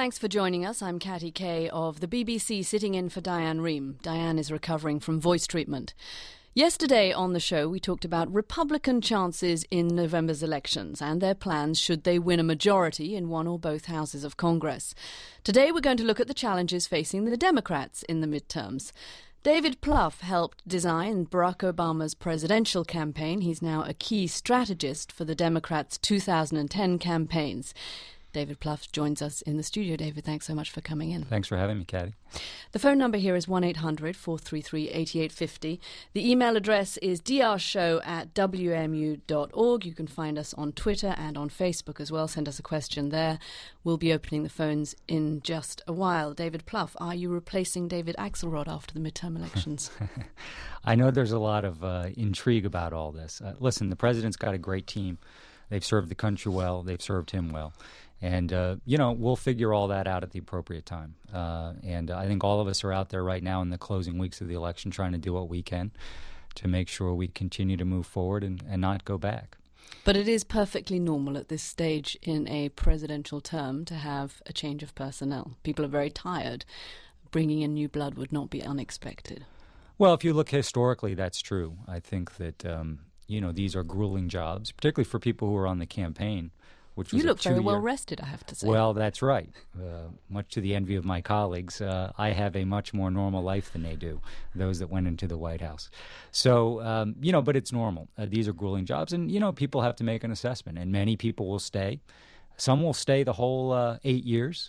Thanks for joining us. I'm Katty Kay of the BBC, sitting in for Diane Rehm. Diane is recovering from voice treatment. Yesterday on the show, we talked about Republican chances in November's elections and their plans should they win a majority in one or both houses of Congress. Today, we're going to look at the challenges facing the Democrats in the midterms. David Plouffe helped design Barack Obama's presidential campaign. He's now a key strategist for the Democrats' 2010 campaigns. David Plouffe joins us in the studio. David, thanks so much for coming in. Thanks for having me, Katty. The phone number here is 1-800-433-8850. The email address is drshow@wmu.org. You can find us on Twitter and on Facebook as well. Send us a question there. We'll be opening the phones in just a while. David Plouffe, are you replacing David Axelrod after the midterm elections? I know there's a lot of intrigue about all this. Listen, the president's got a great team. They've served the country well. They've served him well. And, we'll figure all that out at the appropriate time. And I think all of us are out there right now in the closing weeks of the election trying to do what we can to make sure we continue to move forward and not go back. But it is perfectly normal at this stage in a presidential term to have a change of personnel. People are very tired. Bringing in new blood would not be unexpected. Well, if you look historically, that's true. I think that, these are grueling jobs, particularly for people who are on the campaign. You look very well rested, I have to say. Well, that's right. Much to the envy of my colleagues, I have a much more normal life than they do, those that went into the White House. So, but it's normal. These are grueling jobs, and, people have to make an assessment, and many people will stay. Some will stay the whole 8 years,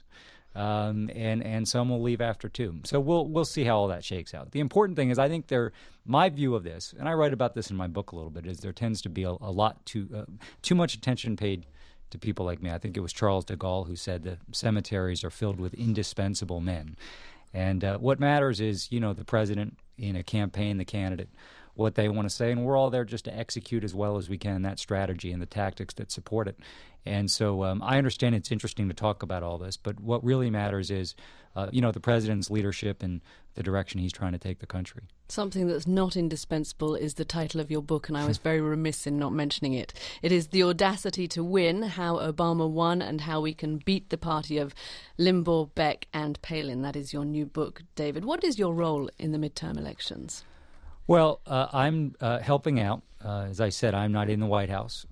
and some will leave after 2. So we'll see how all that shakes out. The important thing is, I think my view of this, and I write about this in my book a little bit, is there tends to be a lot too much attention paid to people like me. I think it was Charles de Gaulle who said the cemeteries are filled with indispensable men. And what matters is, the president in a campaign, the candidate, what they want to say, and we're all there just to execute as well as we can that strategy and the tactics that support it. And so I understand it's interesting to talk about all this, but what really matters is, the president's leadership and the direction he's trying to take the country. Something that's not indispensable is the title of your book, and I was very remiss in not mentioning it. It is The Audacity to Win, How Obama Won and How We Can Beat the Party of Limbaugh, Beck and Palin. That is your new book, David. What is your role in the midterm elections? Well, I'm helping out. As I said, I'm not in the White House.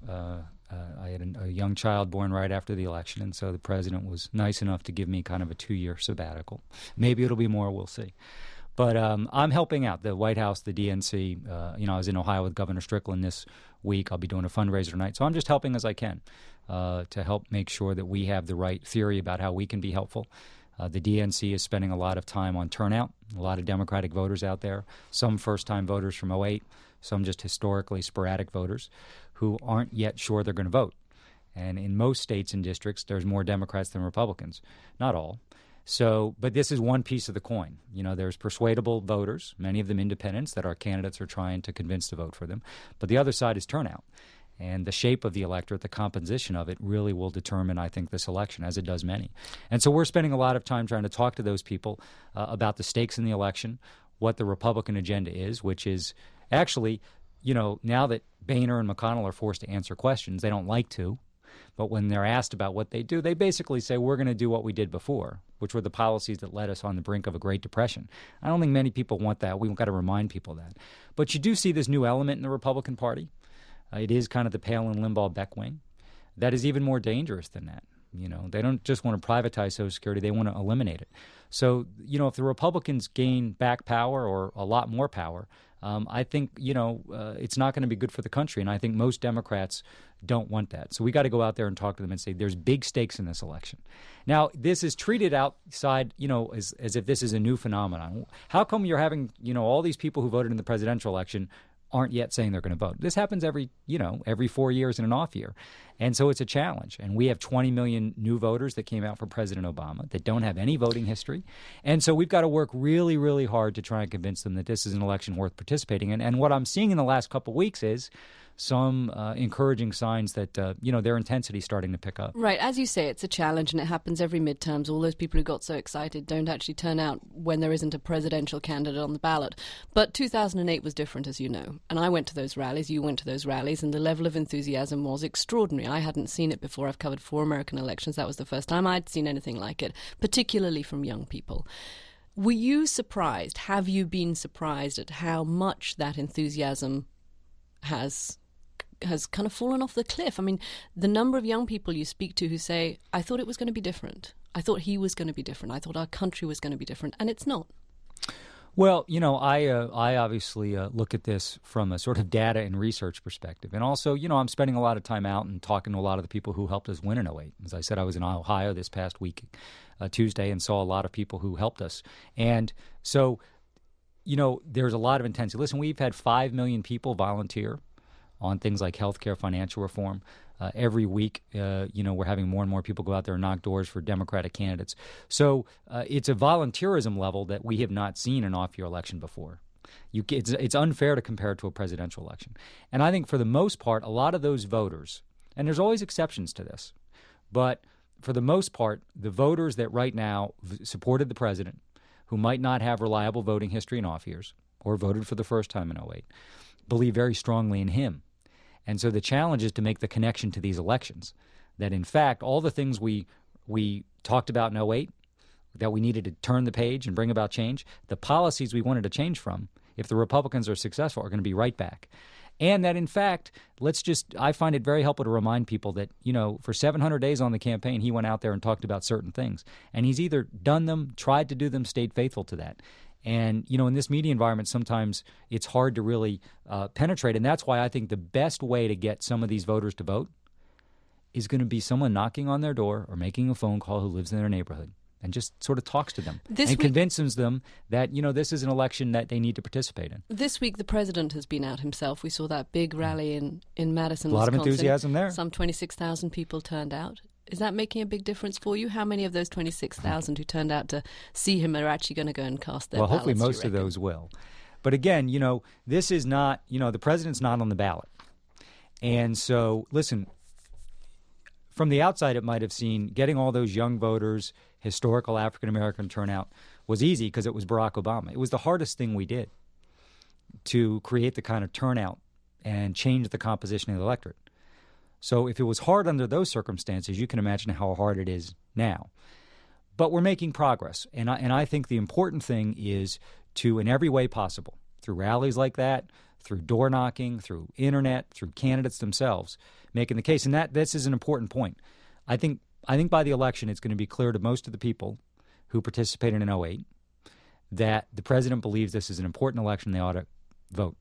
I had a young child born right after the election, and so the president was nice enough to give me kind of a 2-year sabbatical. Maybe it'll be more, we'll see. But I'm helping out the White House, the DNC. I was in Ohio with Governor Strickland this week. I'll be doing a fundraiser tonight. So I'm just helping as I can to help make sure that we have the right theory about how we can be helpful. The DNC is spending a lot of time on turnout, a lot of Democratic voters out there, some first-time voters from 2008, some just historically sporadic voters who aren't yet sure they're going to vote. And in most states and districts, there's more Democrats than Republicans. Not all. So, but this is one piece of the coin. There's persuadable voters, many of them independents, that our candidates are trying to convince to vote for them. But the other side is turnout. And the shape of the electorate, the composition of it, really will determine, I think, this election, as it does many. And so we're spending a lot of time trying to talk to those people about the stakes in the election, what the Republican agenda is, which is actually, now that Boehner and McConnell are forced to answer questions, they don't like to. But when they're asked about what they do, they basically say, we're going to do what we did before, which were the policies that led us on the brink of a Great Depression. I don't think many people want that. We've got to remind people that. But you do see this new element in the Republican Party. It is kind of the Palin, Limbaugh, Beck wing. That is even more dangerous than that. They don't just want to privatize Social Security. They want to eliminate it. So, if the Republicans gain back power or a lot more power, I think, it's not going to be good for the country. And I think most Democrats don't want that. So we got to go out there and talk to them and say there's big stakes in this election. Now, this is treated outside, as if this is a new phenomenon. How come you're having, all these people who voted in the presidential election aren't yet saying they're going to vote? This happens every 4 years in an off year. And so it's a challenge. And we have 20 million new voters that came out for President Obama that don't have any voting history. And so we've got to work really, really hard to try and convince them that this is an election worth participating in. And what I'm seeing in the last couple of weeks is some encouraging signs that, their intensity is starting to pick up. Right. As you say, it's a challenge, and it happens every midterms. All those people who got so excited don't actually turn out when there isn't a presidential candidate on the ballot. But 2008 was different, as you know. And I went to those rallies, you went to those rallies, and the level of enthusiasm was extraordinary. I hadn't seen it before. I've covered 4 American elections. That was the first time I'd seen anything like it, particularly from young people. Were you surprised? Have you been surprised at how much that enthusiasm has kind of fallen off the cliff? I mean, the number of young people you speak to who say, I thought it was going to be different. I thought he was going to be different. I thought our country was going to be different. And it's not. Well, I obviously look at this from a sort of data and research perspective. And also, I'm spending a lot of time out and talking to a lot of the people who helped us win in '08. As I said, I was in Ohio this past week, Tuesday, and saw a lot of people who helped us. And so, there's a lot of intensity. Listen, we've had 5 million people volunteer on things like healthcare, financial reform. Every week, we're having more and more people go out there and knock doors for Democratic candidates. So it's a volunteerism level that we have not seen in an off-year election before. It's unfair to compare it to a presidential election. And I think for the most part, a lot of those voters, and there's always exceptions to this, but for the most part, the voters that right now supported the president, who might not have reliable voting history in off years or voted for the first time in '08, believe very strongly in him. And so the challenge is to make the connection to these elections, that in fact, all the things we talked about in '08, that we needed to turn the page and bring about change, the policies we wanted to change from, if the Republicans are successful, are going to be right back. And that in fact, I find it very helpful to remind people that, for 700 days on the campaign, he went out there and talked about certain things. And he's either done them, tried to do them, stayed faithful to that. And, in this media environment, sometimes it's hard to really penetrate. And that's why I think the best way to get some of these voters to vote is going to be someone knocking on their door or making a phone call who lives in their neighborhood and just sort of talks to them convinces them that, this is an election that they need to participate in. This week, the president has been out himself. We saw that big rally in Madison, Wisconsin. A lot of enthusiasm there. Some 26,000 people turned out. Is that making a big difference for you? How many of those 26,000 who turned out to see him are actually going to go and cast their ballots? Well, hopefully most of those will. But again, this is not, the president's not on the ballot. And so, listen, from the outside, it might have seemed getting all those young voters, historical African-American turnout was easy because it was Barack Obama. It was the hardest thing we did to create the kind of turnout and change the composition of the electorate. So if it was hard under those circumstances, you can imagine how hard it is now. But we're making progress. And I think the important thing is to, in every way possible, through rallies like that, through door knocking, through internet, through candidates themselves, making the case. And this is an important point. I think by the election, it's going to be clear to most of the people who participated in '08 that the president believes this is an important election. They ought to vote.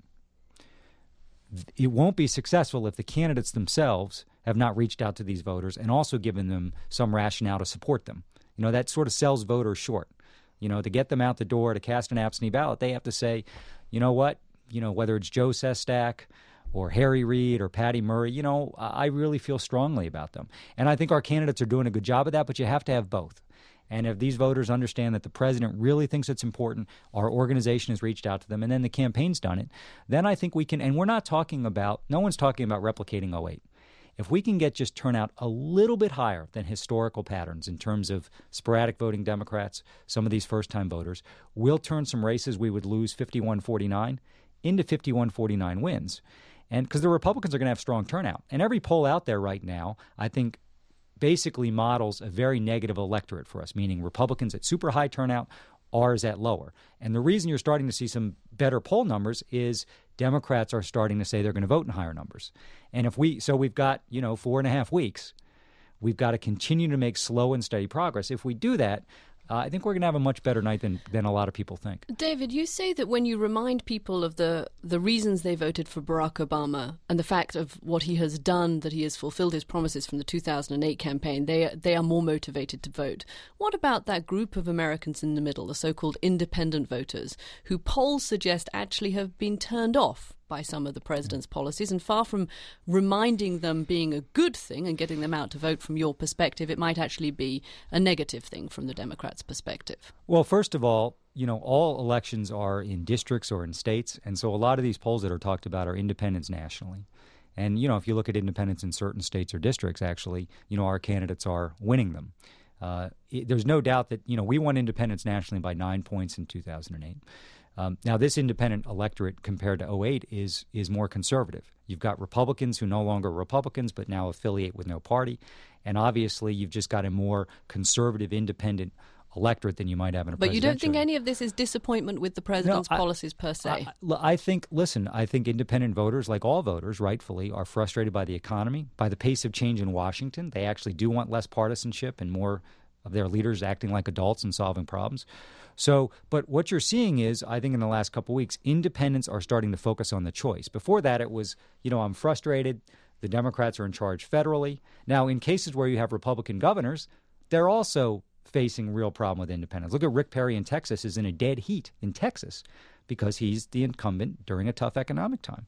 It won't be successful if the candidates themselves have not reached out to these voters and also given them some rationale to support them. That sort of sells voters short. To get them out the door to cast an absentee ballot, they have to say, whether it's Joe Sestak or Harry Reid or Patty Murray, I really feel strongly about them. And I think our candidates are doing a good job of that, but you have to have both. And if these voters understand that the president really thinks it's important, our organization has reached out to them, and then the campaign's done it, then I think we can, and no one's talking about replicating '08. If we can get just turnout a little bit higher than historical patterns in terms of sporadic voting Democrats, some of these first-time voters, we'll turn some races we would lose 51-49 into 51-49 wins. And because the Republicans are going to have strong turnout. And every poll out there right now, I think, basically models a very negative electorate for us, meaning Republicans at super high turnout, ours at lower. And the reason you're starting to see some better poll numbers is Democrats are starting to say they're going to vote in higher numbers. And we've got, 4.5 weeks. We've got to continue to make slow and steady progress. If we do that, I think we're going to have a much better night than a lot of people think. David, you say that when you remind people of the reasons they voted for Barack Obama and the fact of what he has done, that he has fulfilled his promises from the 2008 campaign, they are more motivated to vote. What about that group of Americans in the middle, the so-called independent voters, who polls suggest actually have been turned off by some of the president's policies, and far from reminding them being a good thing and getting them out to vote from your perspective, it might actually be a negative thing from the Democrats' perspective? Well, first of all, all elections are in districts or in states, and so a lot of these polls that are talked about are independents nationally. And, if you look at independents in certain states or districts, actually, our candidates are winning them. There's no doubt that, we won independents nationally by 9 points in 2008. Now, this independent electorate compared to 2008 is more conservative. You've got Republicans who no longer are Republicans but now affiliate with no party. And obviously, you've just got a more conservative independent electorate than you might have in a presidential. But you don't think any of this is disappointment with the president's policies per se? I think independent voters, like all voters, rightfully, are frustrated by the economy, by the pace of change in Washington. They actually do want less partisanship and more of their leaders acting like adults and solving problems. But what you're seeing is, I think in the last couple of weeks, independents are starting to focus on the choice. Before that, it was, I'm frustrated. The Democrats are in charge federally. Now, in cases where you have Republican governors, they're also facing real problem with independents. Look at Rick Perry in Texas is in a dead heat in Texas because he's the incumbent during a tough economic time.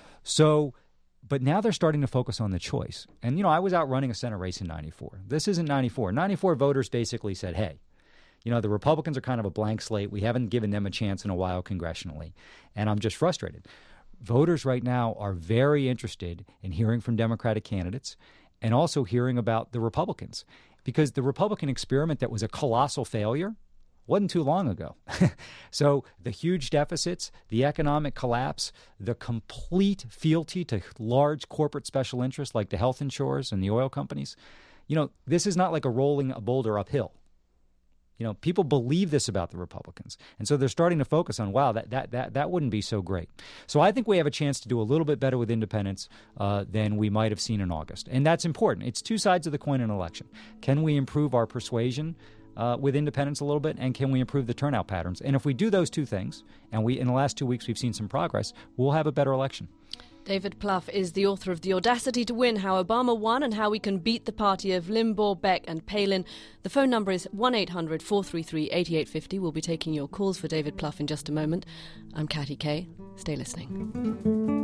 But now they're starting to focus on the choice. And, I was out running a Senate race in 94. This isn't 94. 94 voters basically said, hey, the Republicans are kind of a blank slate. We haven't given them a chance in a while congressionally. And I'm just frustrated. Voters right now are very interested in hearing from Democratic candidates and also hearing about the Republicans. Because the Republican experiment that was a colossal failure wasn't too long ago. So the huge deficits, the economic collapse, the complete fealty to large corporate special interests like the health insurers and the oil companies, this is not like rolling a boulder uphill. People believe this about the Republicans. And so they're starting to focus on, wow, that wouldn't be so great. So I think we have a chance to do a little bit better with independents than we might have seen in August. And that's important. It's two sides of the coin in an election. Can we improve our persuasion with independents a little bit? And can we improve the turnout patterns? And if we do those two things, and in the last 2 weeks we've seen some progress, we'll have a better election. David Plouffe is the author of The Audacity to Win, How Obama Won and How We Can Beat the Party of Limbaugh, Beck and Palin. The phone number is 1-800-433-8850. We'll be taking your calls for David Plouffe in just a moment. I'm Katty Kay. Stay listening.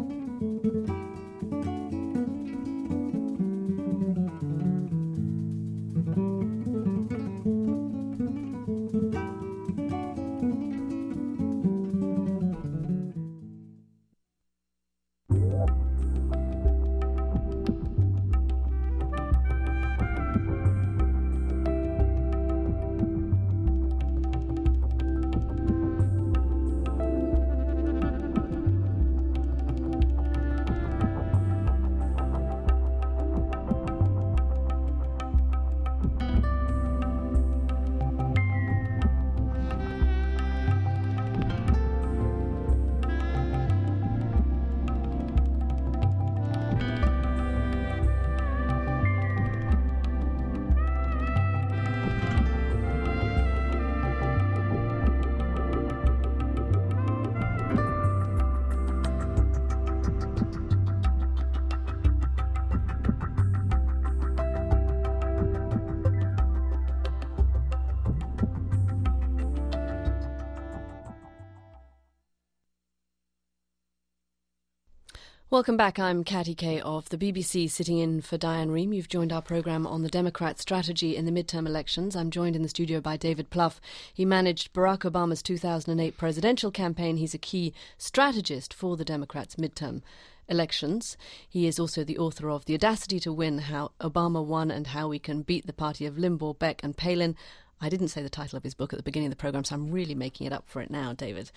Welcome back. I'm Katty Kay of the BBC, sitting in for Diane Rehm. You've joined our programme on the Democrat strategy in the midterm elections. I'm joined in the studio by David Plouffe. He managed Barack Obama's 2008 presidential campaign. He's a key strategist for the Democrats' midterm elections. He is also the author of The Audacity to Win, How Obama Won and How We Can Beat the Party of Limbaugh, Beck and Palin. I didn't say the title of his book at the beginning of the programme, so I'm really making it up for it now, David.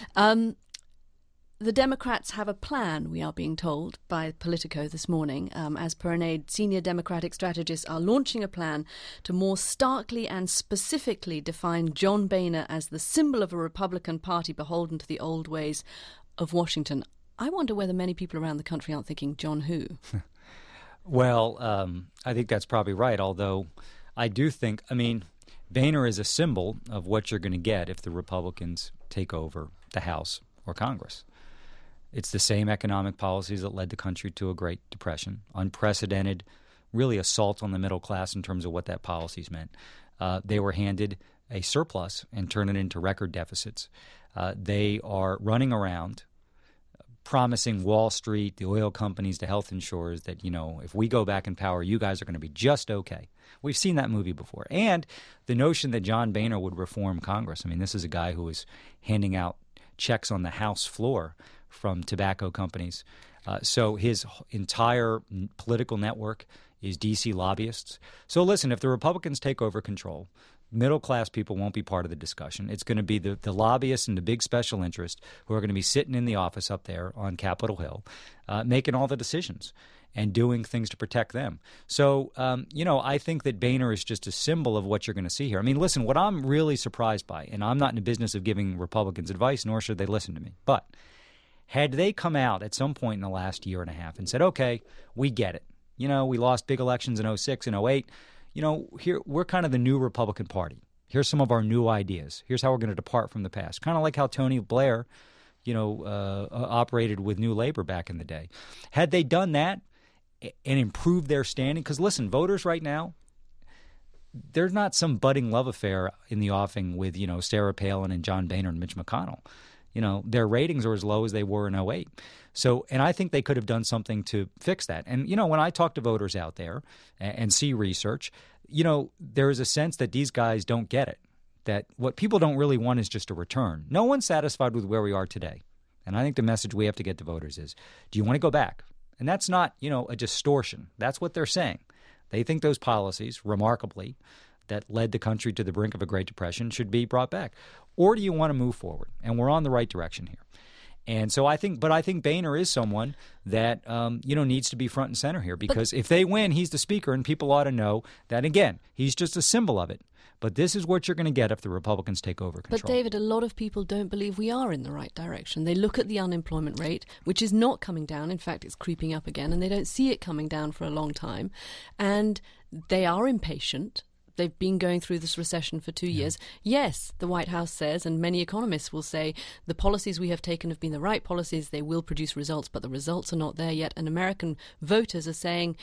The Democrats have a plan, we are being told by Politico this morning. As per an aide, senior Democratic strategists are launching a plan to more starkly and specifically define John Boehner as the symbol of a Republican Party beholden to the old ways of Washington. I wonder whether many people around the country aren't thinking, John who? Well, I think that's probably right, although I do think, Boehner is a symbol of what you're going to get if the Republicans take over the House or Congress. It's the same economic policies that led the country to a Great Depression, unprecedented, really assault on the middle class in terms of what that policies meant. They were handed a surplus and turned it into record deficits. They are running around promising Wall Street, the oil companies, the health insurers that, if we go back in power, you guys are going to be just okay. We've seen that movie before. And the notion that John Boehner would reform Congress. This is a guy who was handing out checks on the House floor from tobacco companies. So his entire political network is D.C. lobbyists. So listen, if the Republicans take over control, middle-class people won't be part of the discussion. It's going to be the lobbyists and the big special interests who are going to be sitting in the office up there on Capitol Hill making all the decisions and doing things to protect them. So, I think that Boehner is just a symbol of what you're going to see here. I mean, listen, what I'm really surprised by, and I'm not in the business of giving Republicans advice, nor should they listen to me, but had they come out at some point in the last year and a half and said, okay, we get it. We lost big elections in 2006 and 2008. Here we're kind of the new Republican Party. Here's some of our new ideas. Here's how we're going to depart from the past. Kind of like how Tony Blair, operated with New Labor back in the day. Had they done that and improved their standing, because listen, voters right now, there's not some budding love affair in the offing with, Sarah Palin and John Boehner and Mitch McConnell. Their ratings are as low as they were in 2008. So, and I think they could have done something to fix that. And, when I talk to voters out there and see research, there is a sense that these guys don't get it, that what people don't really want is just a return. No one's satisfied with where we are today. And I think the message we have to get to voters is, do you want to go back? And that's not, a distortion. That's what they're saying. They think those policies, remarkably, that led the country to the brink of a Great Depression should be brought back. Or do you want to move forward? And we're on the right direction here. And so I think Boehner is someone that, needs to be front and center here, because if they win, he's the speaker, and people ought to know that, again, he's just a symbol of it. But this is what you're going to get if the Republicans take over control. But, David, a lot of people don't believe we are in the right direction. They look at the unemployment rate, which is not coming down. In fact, it's creeping up again, and they don't see it coming down for a long time. And they are impatient. They've been going through this recession for 2 years. Yes, the White House says, and many economists will say, the policies we have taken have been the right policies. They will produce results, but the results are not there yet. And American voters are saying,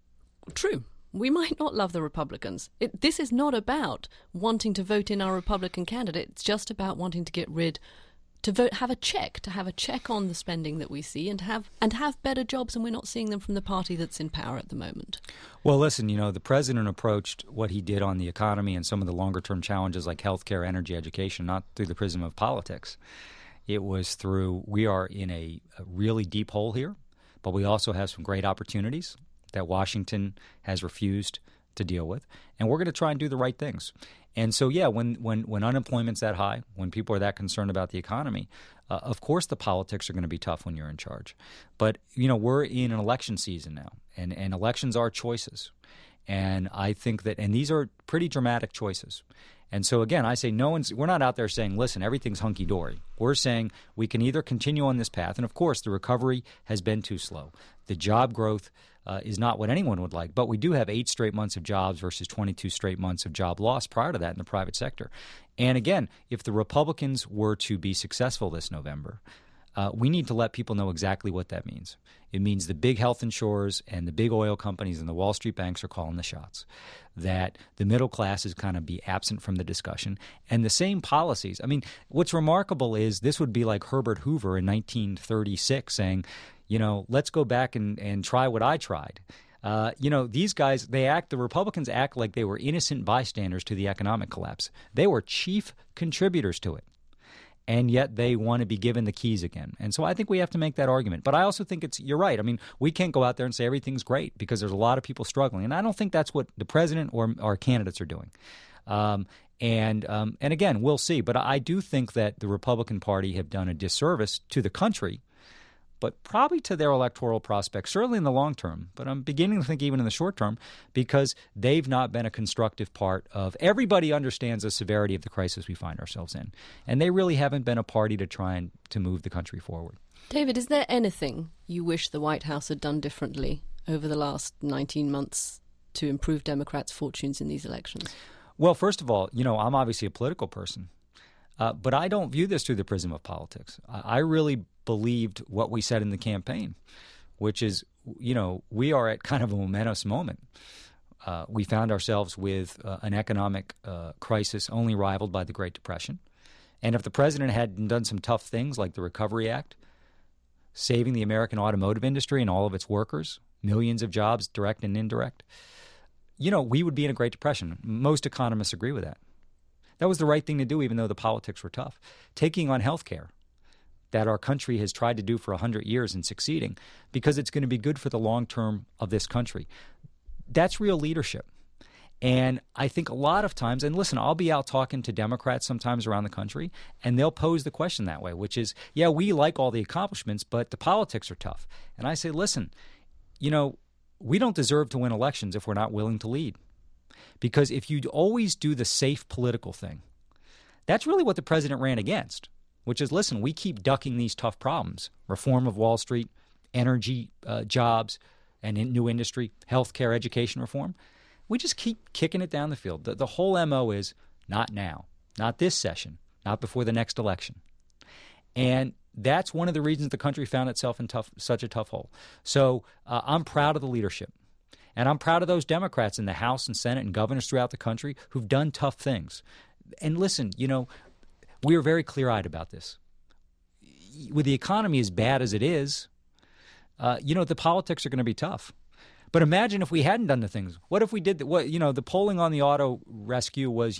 true, we might not love the Republicans. This is not about wanting to vote in our Republican candidate. It's just about wanting to get rid, to vote, have a check on the spending that we see, and have better jobs, and we're not seeing them from the party that's in power at the moment. Well, listen, the president approached what he did on the economy and some of the longer-term challenges like healthcare, energy, education, not through the prism of politics. It was through, we are in a really deep hole here, but we also have some great opportunities that Washington has refused to deal with, and we're going to try and do the right things. And so, yeah, when unemployment's that high, when people are that concerned about the economy, of course the politics are going to be tough when you're in charge. But, we're in an election season now, and elections are choices. And I think that, and these are pretty dramatic choices. And so, again, I say we're not out there saying, listen, everything's hunky-dory. We're saying we can either continue on this path, and of course the recovery has been too slow. The job growth is not what anyone would like, but we do have 8 straight months of jobs versus 22 straight months of job loss prior to that in the private sector. And again, if the Republicans were to be successful this November, we need to let people know exactly what that means. It means the big health insurers and the big oil companies and the Wall Street banks are calling the shots, that the middle class is kind of be absent from the discussion. And the same policies. I mean, what's remarkable is this would be like Herbert Hoover in 1936 saying, let's go back and try what I tried. These guys, the Republicans act like they were innocent bystanders to the economic collapse. They were chief contributors to it. And yet they want to be given the keys again. And so I think we have to make that argument. But I also think you're right. I mean, we can't go out there and say everything's great because there's a lot of people struggling. And I don't think that's what the president or our candidates are doing. And again, we'll see. But I do think that the Republican Party have done a disservice to the country, but probably to their electoral prospects, certainly in the long term. But I'm beginning to think even in the short term, because they've not been a constructive part of – everybody understands the severity of the crisis we find ourselves in. And they really haven't been a party to try and to move the country forward. David, is there anything you wish the White House had done differently over the last 19 months to improve Democrats' fortunes in these elections? Well, first of all, I'm obviously a political person. But I don't view this through the prism of politics. I really believed what we said in the campaign, which is, we are at kind of a momentous moment. We found ourselves with an economic crisis only rivaled by the Great Depression. And if the president hadn't done some tough things like the Recovery Act, saving the American automotive industry and all of its workers, millions of jobs, direct and indirect, we would be in a Great Depression. Most economists agree with that. That was the right thing to do, even though the politics were tough. Taking on health care. that our country has tried to do for 100 years and succeeding, because it's going to be good for the long term of this country. That's real leadership. And I think a lot of times, and listen, I'll be out talking to Democrats sometimes around the country, and they'll pose the question that way, which is, yeah, we like all the accomplishments, but the politics are tough. And I say, listen, we don't deserve to win elections if we're not willing to lead. Because if you always do the safe political thing, that's really what the president ran against, which is, listen, we keep ducking these tough problems: reform of Wall Street, energy, jobs, and new industry, healthcare, education reform. We just keep kicking it down the field. The whole MO is not now, not this session, not before the next election. And that's one of the reasons the country found itself in such a tough hole. So I'm proud of the leadership. And I'm proud of those Democrats in the House and Senate and governors throughout the country who've done tough things. And listen, we are very clear-eyed about this. With the economy as bad as it is, the politics are going to be tough. But imagine if we hadn't done the things. What if we did the polling on the auto rescue was,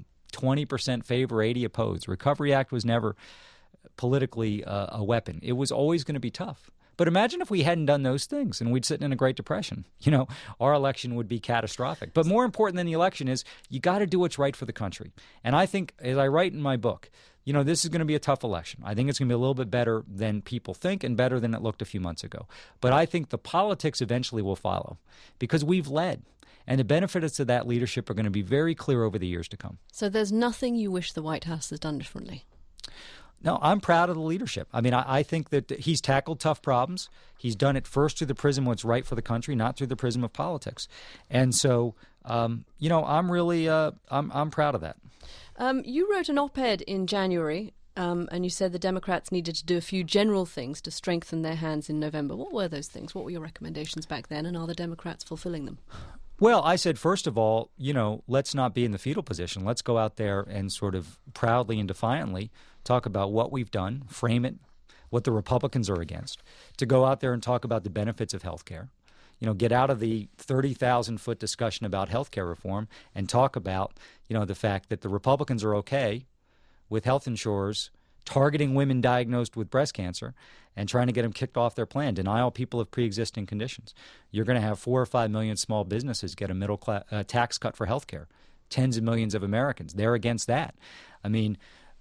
20% favor, 80 opposed. Recovery Act was never politically a weapon. It was always going to be tough. But imagine if we hadn't done those things and we'd sit in a Great Depression. Our election would be catastrophic. But more important than the election is you got to do what's right for the country. And I think, as I write in my book, this is going to be a tough election. I think it's going to be a little bit better than people think and better than it looked a few months ago. But I think the politics eventually will follow because we've led. And the benefits of that leadership are going to be very clear over the years to come. So there's nothing you wish the White House has done differently? No, I'm proud of the leadership. I mean, I think that he's tackled tough problems. He's done it first through the prism of what's right for the country, not through the prism of politics. And so, I'm really I'm proud of that. You wrote an op-ed in January, and you said the Democrats needed to do a few general things to strengthen their hands in November. What were those things? What were your recommendations back then, and are the Democrats fulfilling them? Well, I said, first of all, let's not be in the fetal position. Let's go out there and sort of proudly and defiantly talk about what we've done, frame it, what the Republicans are against, to go out there and talk about the benefits of health care. Get out of the 30,000-foot discussion about health care reform and talk about, the fact that the Republicans are okay with health insurers targeting women diagnosed with breast cancer and trying to get them kicked off their plan, deny all people of pre-existing conditions. You're going to have 4 or 5 million small businesses get a middle class tax cut for health care. Tens of millions of Americans. They're against that. I mean,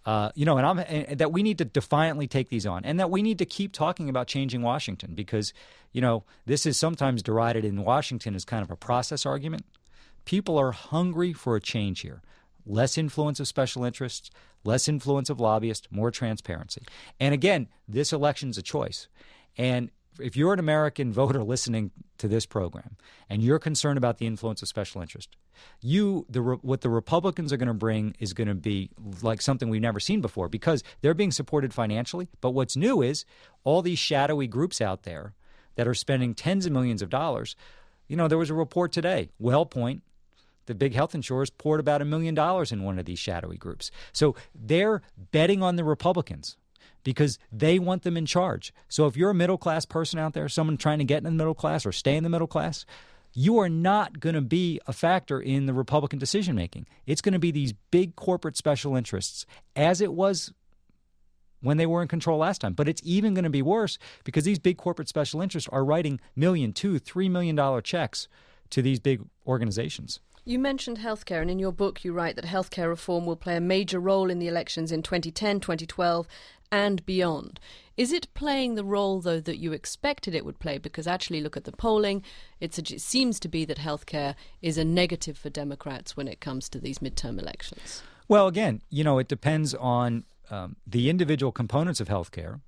and that we need to defiantly take these on, and that we need to keep talking about changing Washington because, this is sometimes derided in Washington as kind of a process argument. People are hungry for a change here. Less influence of special interests, less influence of lobbyists, more transparency. And again, this election's a choice. And if you're an American voter listening to this program and you're concerned about the influence of special interest, what the Republicans are going to bring is going to be like something we've never seen before because they're being supported financially. But what's new is all these shadowy groups out there that are spending tens of millions of dollars. There was a report today, WellPoint, the big health insurers, poured about $1 million in one of these shadowy groups. So they're betting on the Republicans because they want them in charge. So if you're a middle-class person out there, someone trying to get in the middle class or stay in the middle class, you are not going to be a factor in the Republican decision-making. It's going to be these big corporate special interests, as it was when they were in control last time. But it's even going to be worse because these big corporate special interests are writing $1 million, $2 million, $3 million checks to these big organizations. You mentioned healthcare, and in your book you write that healthcare reform will play a major role in the elections in 2010, 2012 and beyond. Is it playing the role, though, that you expected it would play? Because actually, look at the polling. It seems to be that healthcare is a negative for Democrats when it comes to these midterm elections. Well, again, it depends on the individual components of healthcare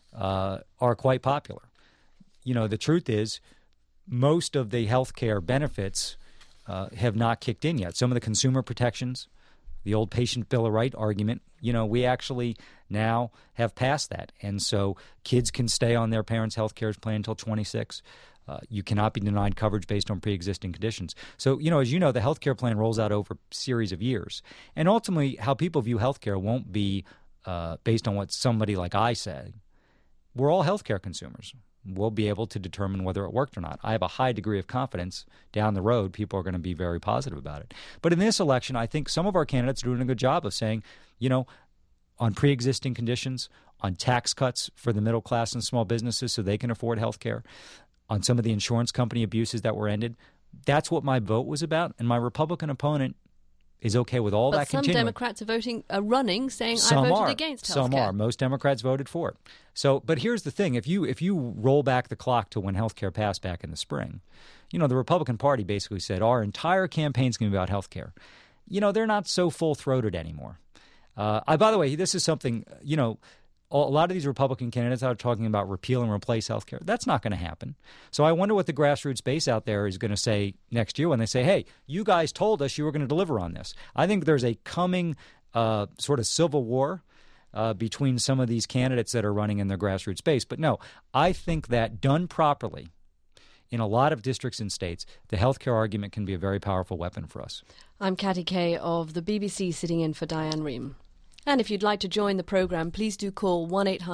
are quite popular. The truth is most of the healthcare benefits have not kicked in yet. Some of the consumer protections, the old patient bill of right argument, we actually now have passed that. And so kids can stay on their parents' health care plan until 26. You cannot be denied coverage based on pre-existing conditions. So, as you know, the health care plan rolls out over a series of years. And ultimately, how people view health care won't be based on what somebody like I said. We're all health care consumers. We'll be able to determine whether it worked or not. I have a high degree of confidence down the road people are going to be very positive about it. But in this election, I think some of our candidates are doing a good job of saying, on pre-existing conditions, on tax cuts for the middle class and small businesses so they can afford health care, on some of the insurance company abuses that were ended. That's what my vote was about, and my Republican opponent is okay with all that continuing. But some Democrats are running, saying I voted against health care. Some are. Most Democrats voted for it. So, but here's the thing: if you roll back the clock to when health care passed back in the spring, the Republican Party basically said our entire campaign's going to be about health care. They're not so full-throated anymore. By the way, this is something a lot of these Republican candidates are talking about repeal and replace health care. That's not going to happen. So I wonder what the grassroots base out there is going to say next year when they say, hey, you guys told us you were going to deliver on this. I think there's a coming sort of civil war between some of these candidates that are running in their grassroots base. But no, I think that done properly in a lot of districts and states, the health care argument can be a very powerful weapon for us. I'm Katty Kay of the BBC sitting in for Diane Rehm. And if you'd like to join the programme, please do call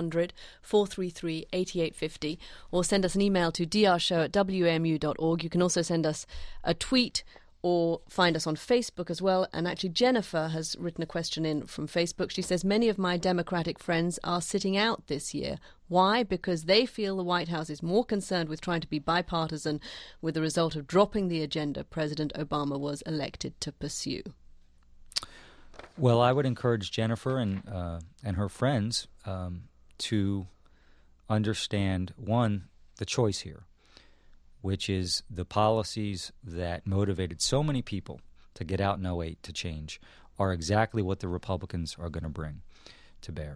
1-800-433-8850 or send us an email to drshow@wmu.org. You can also send us a tweet or find us on Facebook as well. And actually, Jennifer has written a question in from Facebook. She says, many of my Democratic friends are sitting out this year. Why? Because they feel the White House is more concerned with trying to be bipartisan with the result of dropping the agenda President Obama was elected to pursue. Well, I would encourage Jennifer and her friends to understand, one, the choice here, which is the policies that motivated so many people to get out in 2008 to change are exactly what the Republicans are going to bring to bear.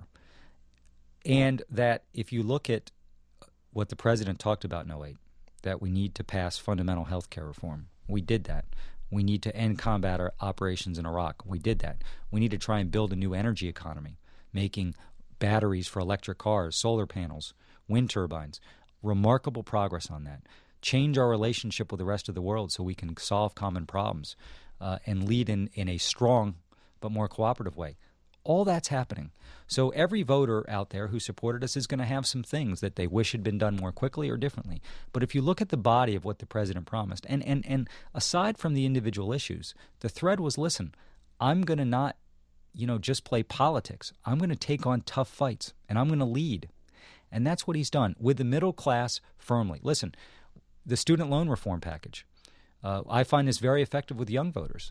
And that if you look at what the president talked about in 2008, that we need to pass fundamental health care reform, we did that. We need to end combat operations in Iraq. We did that. We need to try and build a new energy economy, making batteries for electric cars, solar panels, wind turbines. Remarkable progress on that. Change our relationship with the rest of the world so we can solve common problems and lead in a strong but more cooperative way. All that's happening. So every voter out there who supported us is going to have some things that they wish had been done more quickly or differently. But if you look at the body of what the president promised, and aside from the individual issues, the thread was, listen, I'm going to not, just play politics. I'm going to take on tough fights, and I'm going to lead. And that's what he's done with the middle class firmly. Listen, the student loan reform package, I find this very effective with young voters.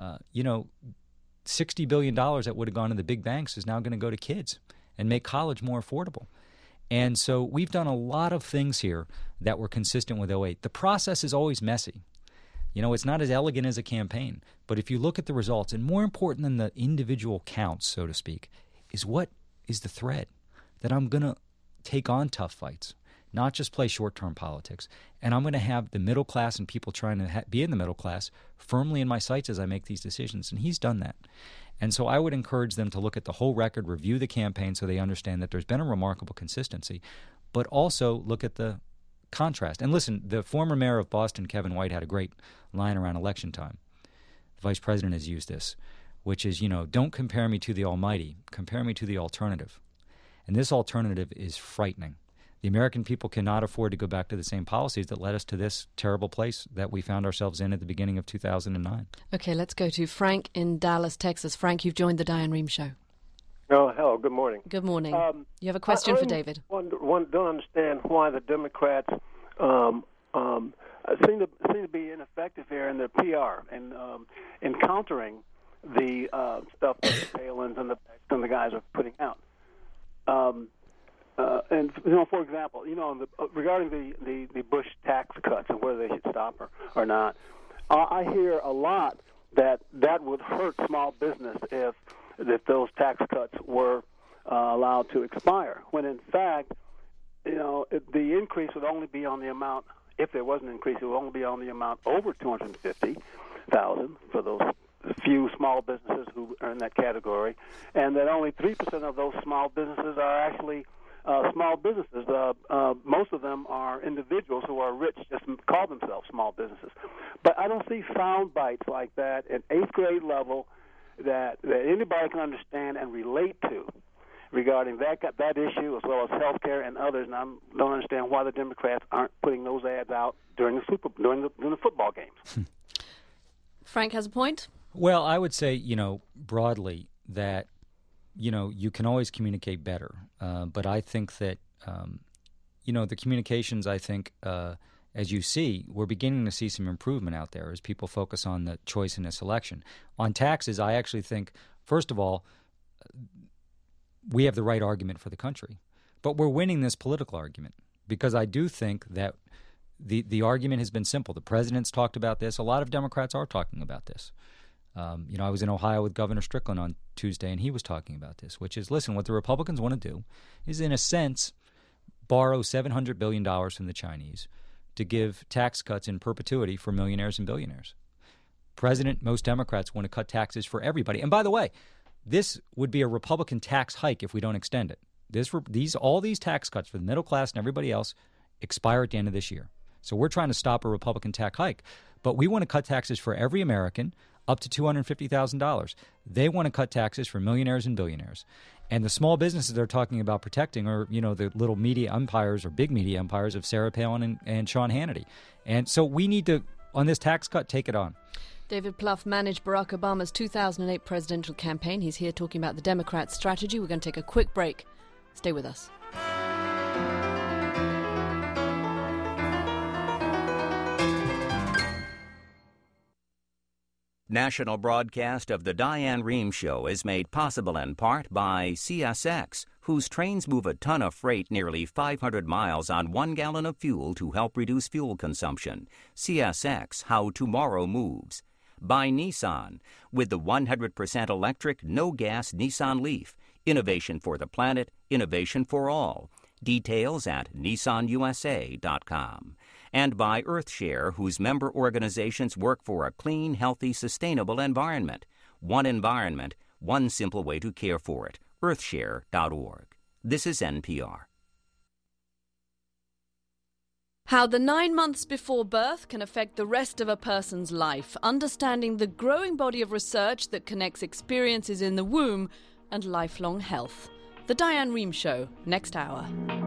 $60 billion that would have gone to the big banks is now going to go to kids and make college more affordable. And so we've done a lot of things here that were consistent with 2008. The process is always messy. It's not as elegant as a campaign. But if you look at the results, and more important than the individual counts, so to speak, is what is the thread that I'm going to take on tough fights, not just play short-term politics. And I'm going to have the middle class and people trying to be in the middle class firmly in my sights as I make these decisions. And he's done that. And so I would encourage them to look at the whole record, review the campaign so they understand that there's been a remarkable consistency, but also look at the contrast. And listen, the former mayor of Boston, Kevin White, had a great line around election time. The vice president has used this, which is, don't compare me to the almighty, compare me to the alternative. And this alternative is frightening. The American people cannot afford to go back to the same policies that led us to this terrible place that we found ourselves in at the beginning of 2009. Okay, let's go to Frank in Dallas, Texas. Frank, you've joined the Diane Rehm Show. Oh, hello. Good morning. Good morning. You have a question for David. I don't understand why the Democrats seem to be ineffective here in their PR and in countering the stuff that the Palins and the guys are putting out. And for example, regarding the Bush tax cuts and whether they should stop or not, I hear a lot that would hurt small business if those tax cuts were allowed to expire. When in fact, the increase would only be on the amount. If there was an increase, it would only be on the amount over $250,000 for those few small businesses who are in that category, and that only 3% of those small businesses are actually small businesses. Most of them are individuals who are rich, just call themselves small businesses. But I don't see sound bites like that at 8th grade level that anybody can understand and relate to regarding that issue, as well as health care and others. And I don't understand why the Democrats aren't putting those ads out during the football games. Frank has a point. Well, I would say, broadly that you can always communicate better. But I think that, the communications, I think, as you see, we're beginning to see some improvement out there as people focus on the choice in this election. On taxes, I actually think, first of all, we have the right argument for the country. But we're winning this political argument because I do think that the argument has been simple. The president's talked about this. A lot of Democrats are talking about this. I was in Ohio with Governor Strickland on Tuesday, and he was talking about this, which is, listen, what the Republicans want to do is, in a sense, borrow $700 billion from the Chinese to give tax cuts in perpetuity for millionaires and billionaires. Most Democrats want to cut taxes for everybody. And by the way, this would be a Republican tax hike if we don't extend it. All these tax cuts for the middle class and everybody else expire at the end of this year. So we're trying to stop a Republican tax hike. But we want to cut taxes for every American up to $250,000. They want to cut taxes for millionaires and billionaires. And the small businesses they're talking about protecting are, the little media empires or big media empires of Sarah Palin and Sean Hannity. And so we need to, on this tax cut, take it on. David Plouffe managed Barack Obama's 2008 presidential campaign. He's here talking about the Democrats' strategy. We're going to take a quick break. Stay with us. National broadcast of the Diane Rehm Show is made possible in part by CSX, whose trains move a ton of freight nearly 500 miles on 1 gallon of fuel to help reduce fuel consumption. CSX, how tomorrow moves. By Nissan, with the 100% electric, no-gas Nissan Leaf. Innovation for the planet, innovation for all. Details at nissanusa.com. And by EarthShare, whose member organizations work for a clean, healthy, sustainable environment. One environment, one simple way to care for it. EarthShare.org. This is NPR. How the 9 months before birth can affect the rest of a person's life. Understanding the growing body of research that connects experiences in the womb and lifelong health. The Diane Rehm Show, next hour.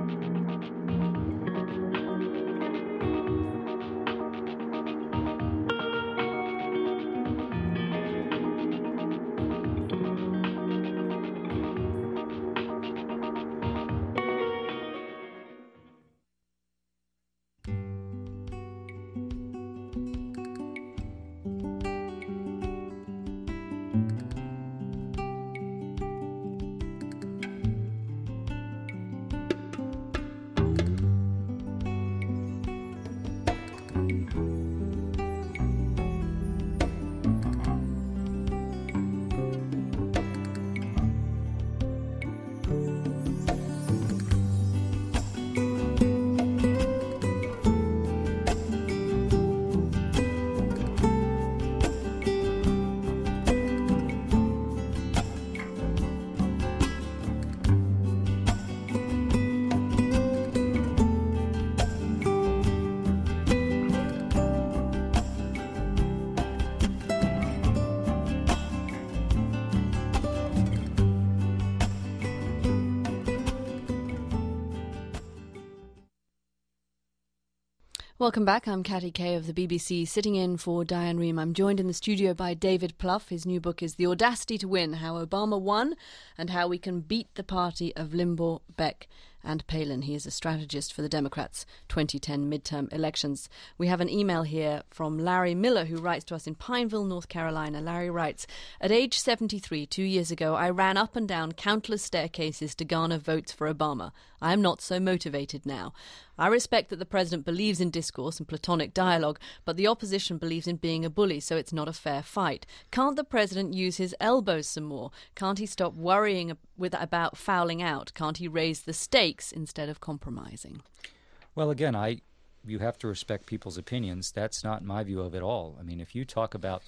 Welcome back. I'm Katty Kay of the BBC, sitting in for Diane Rehm. I'm joined in the studio by David Plouffe. His new book is The Audacity to Win, How Obama Won and How We Can Beat the Party of Limbaugh, Beck and Palin. He is a strategist for the Democrats' 2010 midterm elections. We have an email here from Larry Miller, who writes to us in Pineville, North Carolina. Larry writes, at age 73, 2 years ago, I ran up and down countless staircases to garner votes for Obama. I am not so motivated now. I respect that the president believes in discourse and platonic dialogue, but the opposition believes in being a bully, so it's not a fair fight. Can't the president use his elbows some more? Can't he stop worrying about fouling out? Can't he raise the stakes instead of compromising? Well, again, you have to respect people's opinions. That's not my view of it all. I mean, if you talk about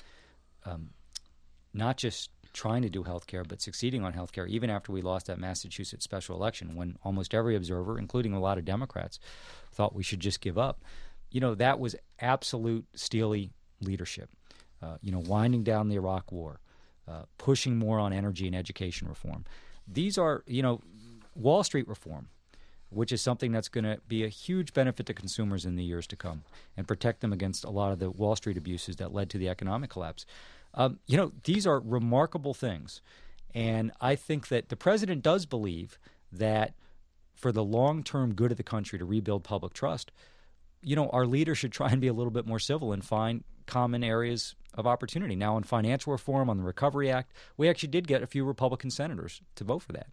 not just trying to do health care, but succeeding on health care, even after we lost that Massachusetts special election, when almost every observer, including a lot of Democrats, thought we should just give up, that was absolute steely leadership. Winding down the Iraq War, pushing more on energy and education reform. These are, Wall Street reform, which is something that's going to be a huge benefit to consumers in the years to come and protect them against a lot of the Wall Street abuses that led to the economic collapse. These are remarkable things. And I think that the president does believe that for the long-term good of the country to rebuild public trust, our leaders should try and be a little bit more civil and find common areas of opportunity. Now, on financial reform, on the Recovery Act, we actually did get a few Republican senators to vote for that.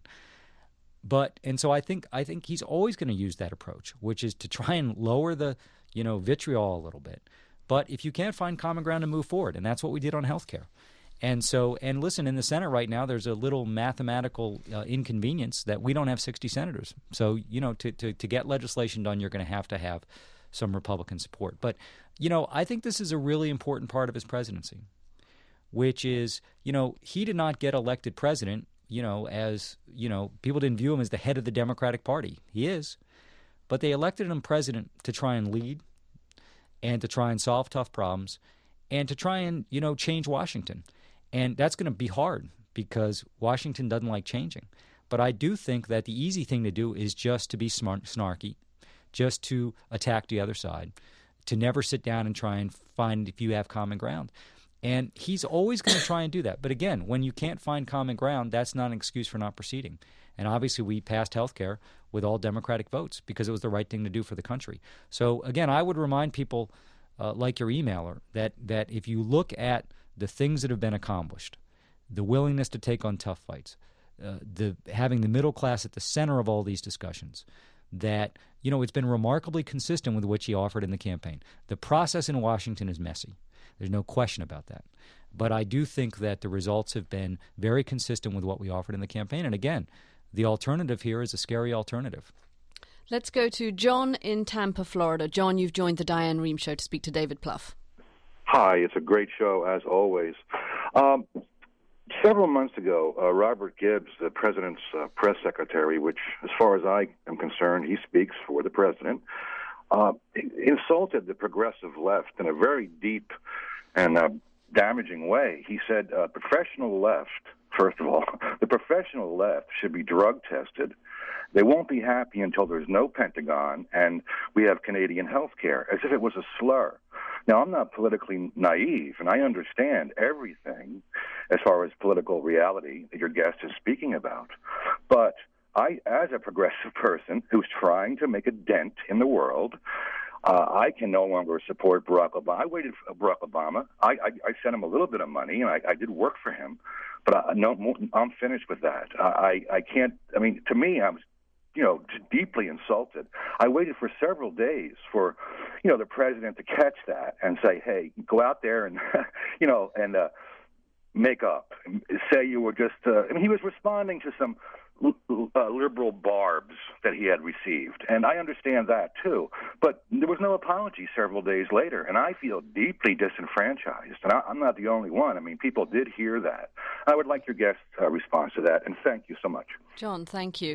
And so I think he's always going to use that approach, which is to try and lower the, vitriol a little bit. But if you can't find common ground to move forward, and that's what we did on health care. And listen, in the Senate right now, there's a little mathematical inconvenience that we don't have 60 senators. So, to get legislation done, you're going to have some Republican support. But, I think this is a really important part of his presidency, which is, he did not get elected president, as, people didn't view him as the head of the Democratic Party. He is. But they elected him president to try and lead and to try and solve tough problems and to try and, change Washington. And that's going to be hard because Washington doesn't like changing. But I do think that the easy thing to do is just to be snarky, just to attack the other side, to never sit down and try and find if you have common ground. And he's always going to try and do that. But again, when you can't find common ground, that's not an excuse for not proceeding. And obviously we passed health care with all Democratic votes because it was the right thing to do for the country. So again, I would remind people like your emailer that if you look at the things that have been accomplished, the willingness to take on tough fights, having the middle class at the center of all these discussions, that, it's been remarkably consistent with what he offered in the campaign. The process in Washington is messy. There's no question about that. But I do think that the results have been very consistent with what we offered in the campaign. And again, the alternative here is a scary alternative. Let's go to John in Tampa, Florida. John, you've joined the Diane Rehm Show to speak to David Plouffe. Hi, it's a great show, as always. Several months ago, Robert Gibbs, the president's press secretary, which, as far as I am concerned, he speaks for the president, insulted the progressive left in a very deep and damaging way. He said, professional left, first of all, the professional left should be drug tested. They won't be happy until there's no Pentagon and we have Canadian health care, as if it was a slur. Now, I'm not politically naive, and I understand everything as far as political reality that your guest is speaking about. But I, as a progressive person who's trying to make a dent in the world, I can no longer support Barack Obama. I waited for Barack Obama. I sent him a little bit of money, and I did work for him. But I'm finished with that. I can't. I mean, to me, I was, deeply insulted. I waited for several days for, the president to catch that and say, hey, go out there and, and make up. Say you were just, he was responding to some liberal barbs that he had received. And I understand that, too. But there was no apology several days later, and I feel deeply disenfranchised. And I'm not the only one. I mean, people did hear that. I would like your guest's response to that, and thank you so much. John, thank you.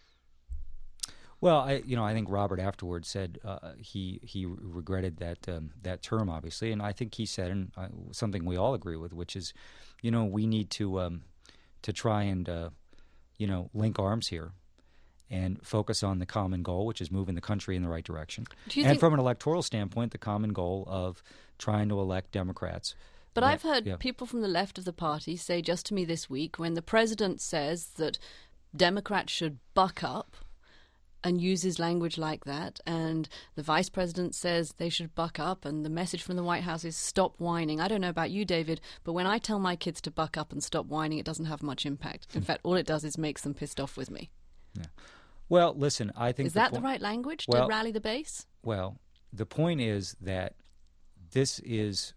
Well, I think Robert afterwards said he regretted that term, obviously, and I think he said and something we all agree with, which is, we need to try and link arms here and focus on the common goal, which is moving the country in the right direction. And from an electoral standpoint, the common goal of trying to elect Democrats. But I've heard people from the left of the party say just to me this week, when the president says that Democrats should buck up and uses language like that, and the vice president says they should buck up, and the message from the White House is stop whining. I don't know about you, David, but when I tell my kids to buck up and stop whining, it doesn't have much impact. In fact, all it does is makes them pissed off with me. Yeah. Well, listen, I think... Is that the right language to rally the base? Well, the point is that this is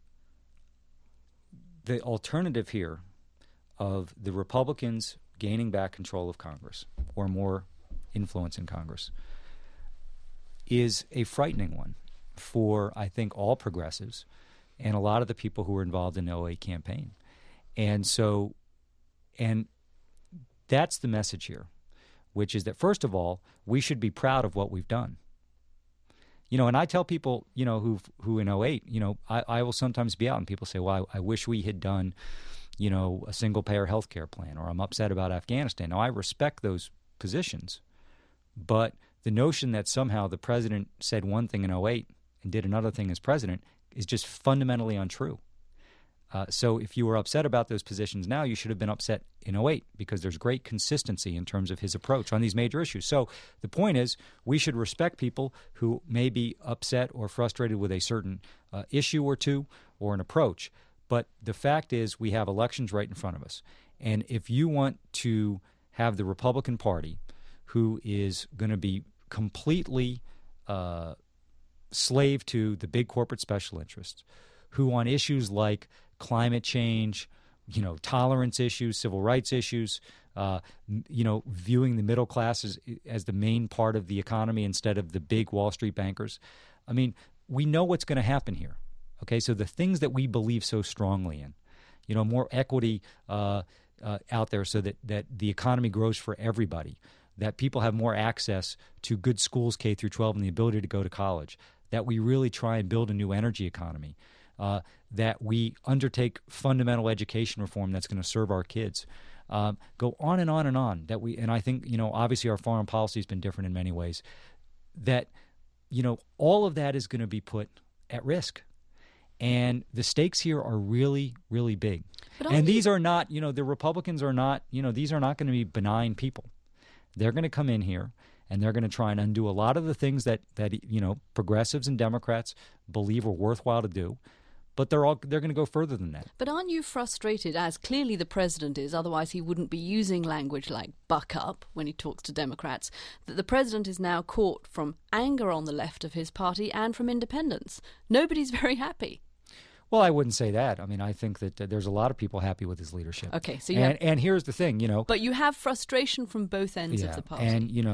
the alternative here of the Republicans gaining back control of Congress, or more influence in Congress, is a frightening one for, I think, all progressives and a lot of the people who were involved in the 2008 campaign. And that's the message here, which is that, first of all, we should be proud of what we've done. And I tell people, who in 2008, I will sometimes be out and people say, well, I wish we had done, a single-payer health care plan, or I'm upset about Afghanistan. Now, I respect those positions. But the notion that somehow the president said one thing in 2008 and did another thing as president is just fundamentally untrue. So if you were upset about those positions now, you should have been upset in '08 because there's great consistency in terms of his approach on these major issues. So the point is we should respect people who may be upset or frustrated with a certain issue or two or an approach. But the fact is we have elections right in front of us. And if you want to have the Republican Party, who is going to be completely slave to the big corporate special interests, who on issues like climate change, tolerance issues, civil rights issues, viewing the middle class as the main part of the economy instead of the big Wall Street bankers. I mean, we know what's going to happen here. Okay, so the things that we believe so strongly in, more equity out there so that the economy grows for everybody, that people have more access to good schools K through 12 and the ability to go to college, that we really try and build a new energy economy, that we undertake fundamental education reform that's going to serve our kids. Go on and on and on. And I think, obviously our foreign policy has been different in many ways, that, all of that is going to be put at risk. And the stakes here are really, really big. And these are not, the Republicans are not, these are not going to be benign people. They're going to come in here and they're going to try and undo a lot of the things that progressives and Democrats believe are worthwhile to do. But they're going to go further than that. But aren't you frustrated, as clearly the president is, otherwise he wouldn't be using language like buck up when he talks to Democrats, that the president is now caught from anger on the left of his party and from independents? Nobody's very happy. Well, I wouldn't say that. I mean, I think that there's a lot of people happy with his leadership. Okay, so and here's the thing, But you have frustration from both ends of the party.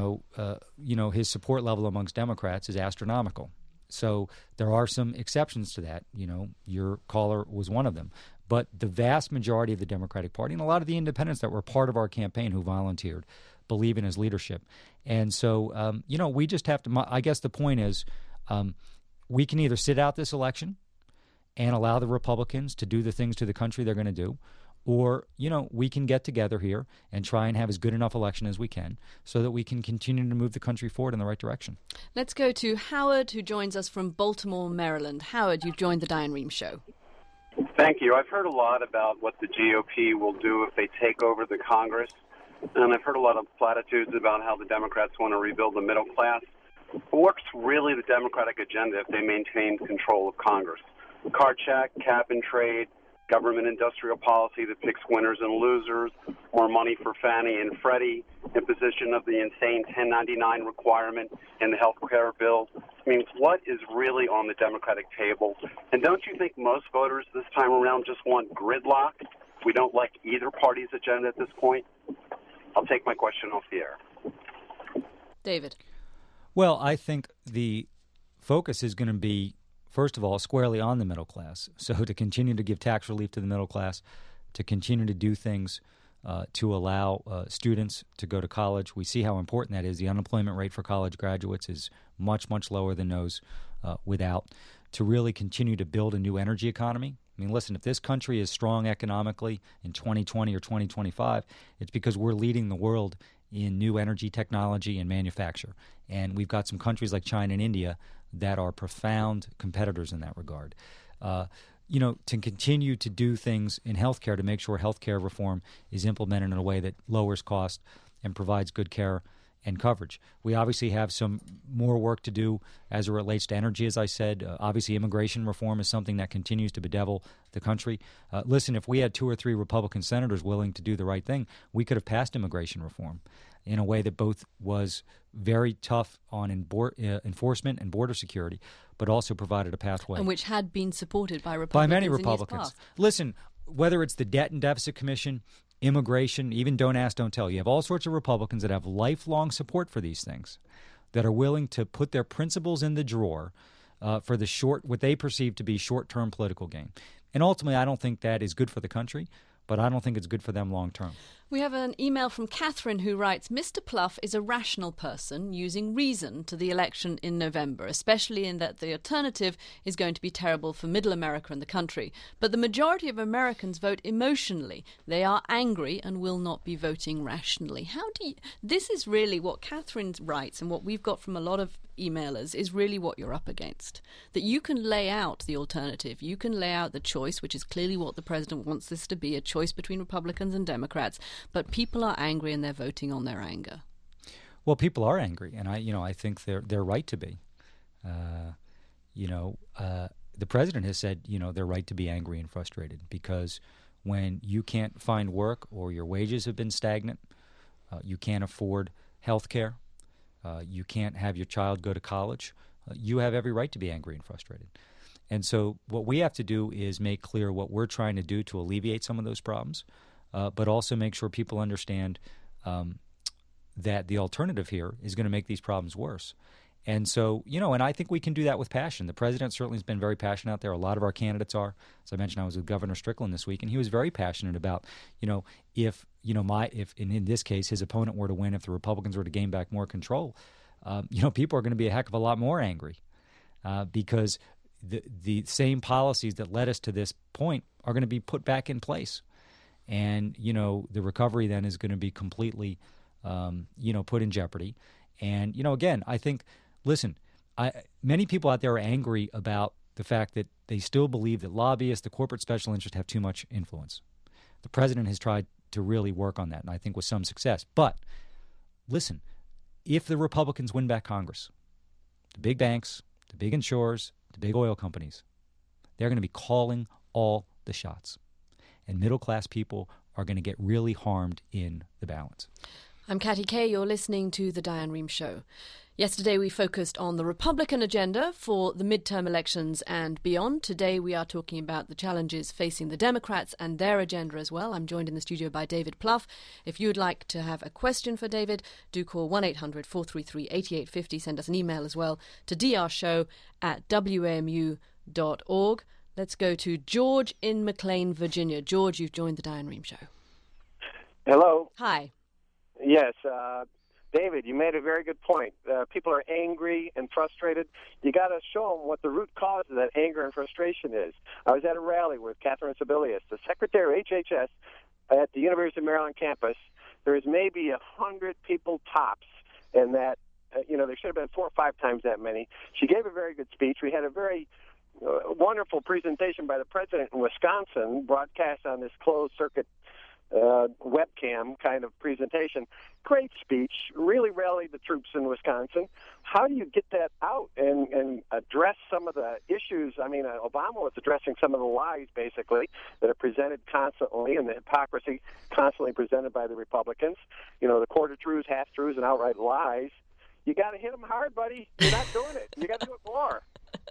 And his support level amongst Democrats is astronomical. So there are some exceptions to that. Your caller was one of them. But the vast majority of the Democratic Party and a lot of the independents that were part of our campaign who volunteered believe in his leadership. And so, we just have to – I guess the point is we can either sit out this election and allow the Republicans to do the things to the country they're going to do, or, we can get together here and try and have as good enough election as we can so that we can continue to move the country forward in the right direction. Let's go to Howard, who joins us from Baltimore, Maryland. Howard, you've joined the Diane Rehm Show. Thank you. I've heard a lot about what the GOP will do if they take over the Congress, and I've heard a lot of platitudes about how the Democrats want to rebuild the middle class. What's really the Democratic agenda if they maintain control of Congress? Card check, cap and trade, government industrial policy that picks winners and losers, more money for Fannie and Freddie, imposition of the insane 1099 requirement in the health care bill. I mean, what is really on the Democratic table? And don't you think most voters this time around just want gridlock? We don't like either party's agenda at this point? I'll take my question off the air. David. Well, I think the focus is going to be, first of all, squarely on the middle class. So to continue to give tax relief to the middle class, to continue to do things to allow students to go to college. We see how important that is. The unemployment rate for college graduates is much, much lower than those without. To really continue to build a new energy economy. I mean, listen, if this country is strong economically in 2020 or 2025, it's because we're leading the world in new energy technology and manufacture. And we've got some countries like China and India that are profound competitors in that regard. To continue to do things in healthcare to make sure healthcare reform is implemented in a way that lowers cost and provides good care and coverage. We obviously have some more work to do as it relates to energy, as I said. Obviously, immigration reform is something that continues to bedevil the country. Listen, if we had 2 or 3 Republican senators willing to do the right thing, we could have passed immigration reform in a way that both was very tough on enforcement and border security, but also provided a pathway. And which had been supported by Republicans. By many Republicans. Listen, whether it's the Debt and Deficit Commission, immigration, even Don't Ask, Don't Tell. You have all sorts of Republicans that have lifelong support for these things, that are willing to put their principles in the drawer for the what they perceive to be short-term political gain. And ultimately, I don't think that is good for the country, but I don't think it's good for them long term. We have an email from Catherine who writes, Mr. Plouffe is a rational person using reason to the election in November, especially in that the alternative is going to be terrible for middle America and the country. But the majority of Americans vote emotionally. They are angry and will not be voting rationally. This is really what Catherine writes, and what we've got from a lot of emailers is really what you're up against. That you can lay out the alternative. You can lay out the choice, which is clearly what the president wants this to be, a choice between Republicans and Democrats. But people are angry and they're voting on their anger. Well, people are angry, and I think they're right to be. The president has said, they're right to be angry and frustrated, because when you can't find work or your wages have been stagnant, you can't afford health care, you can't have your child go to college, you have every right to be angry and frustrated. And so what we have to do is make clear what we're trying to do to alleviate some of those problems, but also make sure people understand that the alternative here is going to make these problems worse. And so, and I think we can do that with passion. The president certainly has been very passionate out there. A lot of our candidates are. As I mentioned, I was with Governor Strickland this week, and he was very passionate about, if in this case his opponent were to win, if the Republicans were to gain back more control, people are going to be a heck of a lot more angry because the same policies that led us to this point are going to be put back in place. And, the recovery then is going to be completely, put in jeopardy. And, again, I think, listen, many people out there are angry about the fact that they still believe that lobbyists, the corporate special interests, have too much influence. The president has tried to really work on that, and I think with some success. But, listen, if the Republicans win back Congress, the big banks, the big insurers, the big oil companies, they're going to be calling all the shots. And middle-class people are going to get really harmed in the balance. I'm Katty Kay. You're listening to The Diane Rehm Show. Yesterday we focused on the Republican agenda for the midterm elections and beyond. Today we are talking about the challenges facing the Democrats and their agenda as well. I'm joined in the studio by David Plouffe. If you'd like to have a question for David, do call 1-800-433-8850. Send us an email as well to drshow@wamu.org. Let's go to George in McLean, Virginia. George, you've joined the Diane Rehm Show. Hello. Hi. Yes, David, you made a very good point. People are angry and frustrated. You got to show them what the root cause of that anger and frustration is. I was at a rally with Catherine Sebelius, the secretary of HHS at the University of Maryland campus. There is maybe 100 people tops, and that there should have been 4 or 5 times that many. She gave a very good speech. We had a very wonderful presentation by the president in Wisconsin, broadcast on this closed circuit webcam kind of presentation. Great speech, really rallied the troops in Wisconsin. How do you get that out and address some of the issues? I mean, Obama was addressing some of the lies, basically, that are presented constantly, and the hypocrisy constantly presented by the Republicans. The quarter truths, half truths, and outright lies. You got to hit them hard, buddy. You're not doing it. You got to do it more.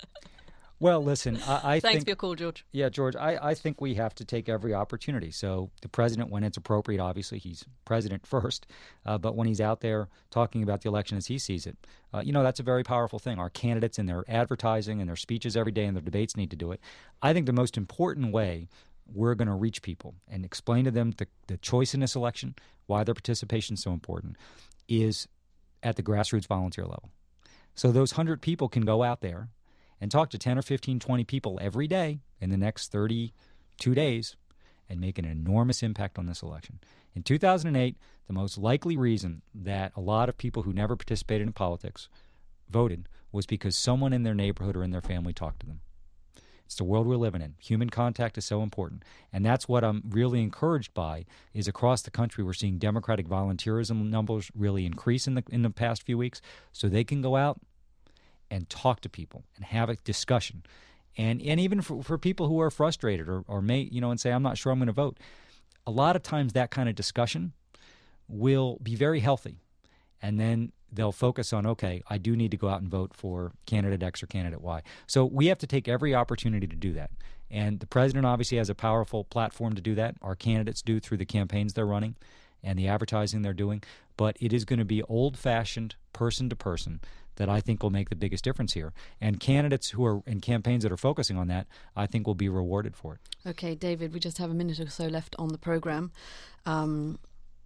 Well, listen, I think... Thanks for your call, George. Yeah, George, I think we have to take every opportunity. So the president, when it's appropriate, obviously he's president first, but when he's out there talking about the election as he sees it, that's a very powerful thing. Our candidates in their advertising and their speeches every day and their debates need to do it. I think the most important way we're going to reach people and explain to them the choice in this election, why their participation is so important, is at the grassroots volunteer level. So those 100 people can go out there and talk to 10 or 15, 20 people every day in the next 32 days and make an enormous impact on this election. In 2008, the most likely reason that a lot of people who never participated in politics voted was because someone in their neighborhood or in their family talked to them. It's the world we're living in. Human contact is so important. And that's what I'm really encouraged by, is across the country we're seeing Democratic volunteerism numbers really increase in the past few weeks, so they can go out and talk to people and have a discussion. And even for people who are frustrated or may, and say, I'm not sure I'm going to vote, a lot of times that kind of discussion will be very healthy. And then they'll focus on, okay, I do need to go out and vote for candidate X or candidate Y. So we have to take every opportunity to do that. And the president obviously has a powerful platform to do that. Our candidates do through the campaigns they're running and the advertising they're doing. But it is going to be old-fashioned, person-to-person, that I think will make the biggest difference here. And candidates who are in campaigns that are focusing on that, I think will be rewarded for it. Okay, David, we just have a minute or so left on the program.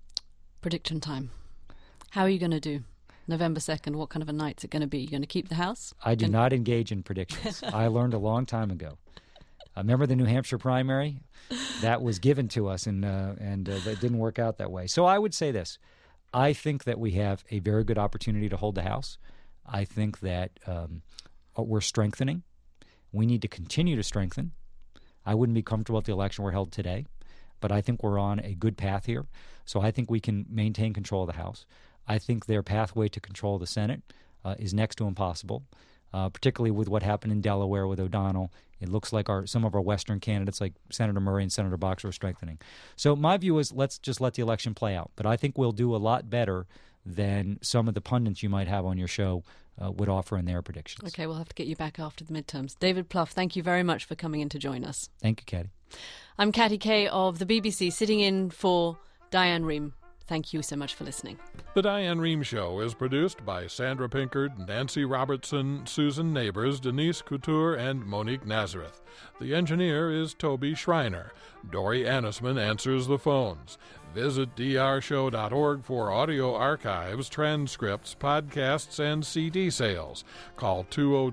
Prediction time. How are you going to do? November 2nd, what kind of a night's it going to be? You going to keep the House? I do not engage in predictions. I learned a long time ago. Remember the New Hampshire primary? That was given to us, and that didn't work out that way. So I would say this. I think that we have a very good opportunity to hold the House. I think that we're strengthening. We need to continue to strengthen. I wouldn't be comfortable if the election were held today, but I think we're on a good path here. So I think we can maintain control of the House. I think their pathway to control the Senate is next to impossible, particularly with what happened in Delaware with O'Donnell. It looks like some of our Western candidates like Senator Murray and Senator Boxer are strengthening. So my view is let's just let the election play out. But I think we'll do a lot better than some of the pundits you might have on your show would offer in their predictions. Okay, we'll have to get you back after the midterms. David Plouffe, thank you very much for coming in to join us. Thank you, Katty. I'm Katty Kay of the BBC, sitting in for Diane Rehm. Thank you so much for listening. The Diane Rehm Show is produced by Sandra Pinkard, Nancy Robertson, Susan Neighbors, Denise Couture, and Monique Nazareth. The engineer is Toby Schreiner. Dory Annisman answers the phones. Visit drshow.org for audio archives, transcripts, podcasts, and CD sales. Call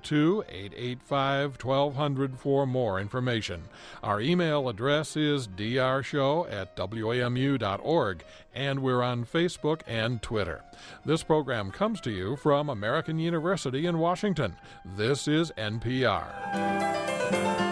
202-885-1200 for more information. Our email address is drshow@wamu.org, and we're on Facebook and Twitter. This program comes to you from American University in Washington. This is NPR.